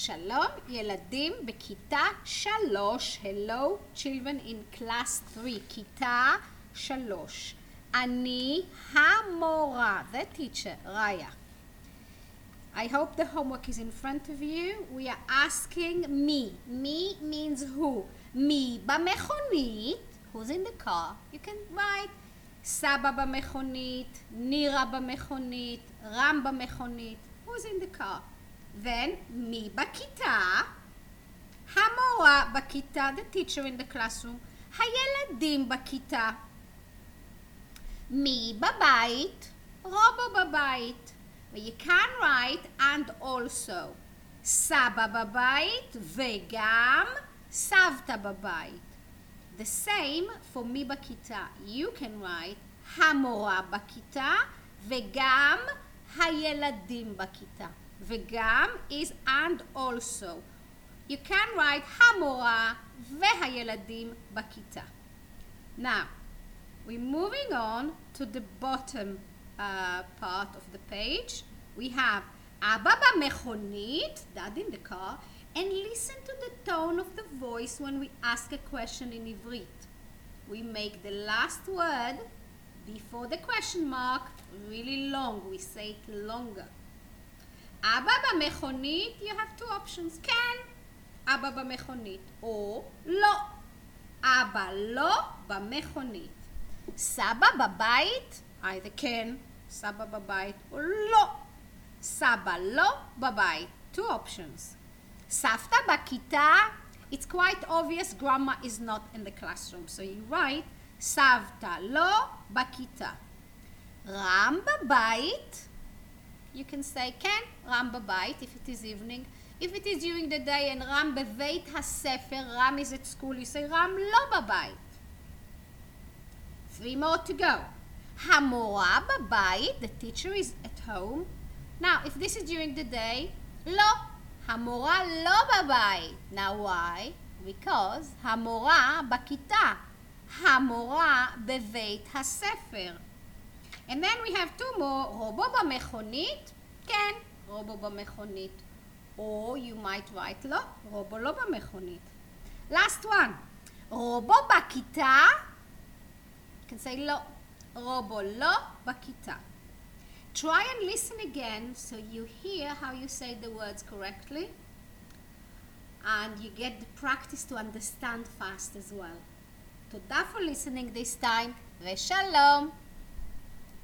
שלום ילדים בכיתה 3. Hello children in class 3. כיתה 3. אני המורה, the teacher, ריה. I hope the homework is in front of you. We are asking me. Me means who. מי במכונית. Who's in the car? You can write סבא במכונית, נירה במכונית, רם במכונית. Who's in the car? Then, מי בכיתה? המורה בכיתה, the teacher in the classroom. הילדים בכיתה. מי בבית? רובו בבית. You can write and also. סבא בבית וגם סבתא בבית. The same for מי בכיתה. You can write המורה בכיתה וגם הילדים בכיתה. וגם is and also. You can write המורה והילדים בכיתה. Now, we're moving on to the bottom part of the page. We have אבא במכונית, dad in the car, and listen to the tone of the voice when we ask a question in עברית. We make the last word before the question mark really long. We say it longer. אבא במכונית, you have two options. כן, אבא במכונית, או לא. אבא לא במכונית. סבא בבית, either כן, סבא בבית, או לא. סבא לא בבית. Two options. סבתא בכיתה, it's quite obvious grandma is not in the classroom. So you write, סבתא לא בכיתה. רם בבית, you can say, כן, רם בבית, if it is evening. If it is during the day and רם בבית הספר, רם is at school, you say, רם לא בבית. 3 more to go. המורה בבית, the teacher is at home. Now, if this is during the day, לא. המורה לא בבית. Now, why? Because המורה בכיתה. המורה בבית הספר. And then we have 2 more. רובו במכונית? כן, רובו במכונית. Or you might write לא, רובו לא במכונית. Last one. רובו בכיתה? You can say לא. רובו לא בכיתה. Try and listen again so you hear how you say the words correctly. And you get the practice to understand fast as well. תודה for listening this time, ושלום.